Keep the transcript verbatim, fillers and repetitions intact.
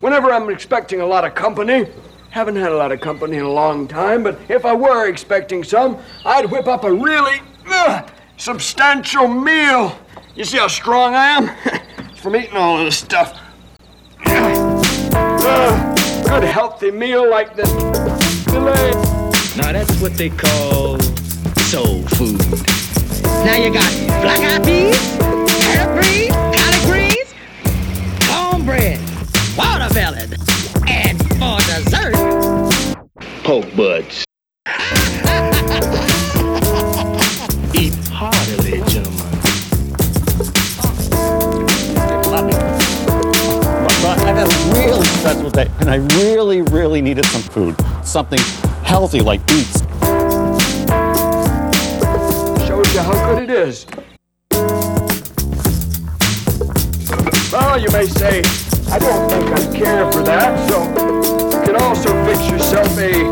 whenever I'm expecting a lot of company, haven't had a lot of company in a long time, but if I were expecting some, I'd whip up a really uh, substantial meal. You see how strong I am? It's from eating all of this stuff. Uh, good healthy meal like this filet. Now that's what they call soul food. Now you got black-eyed peas, carrot greens, collard greens, cornbread, watermelon, and for dessert, Poke buds. Eat heartily, gentlemen. I've had a really stressful day, and I really, really needed some food. Something healthy like beets. Shows you how good it is. Well, you may say, I don't think I care for that, so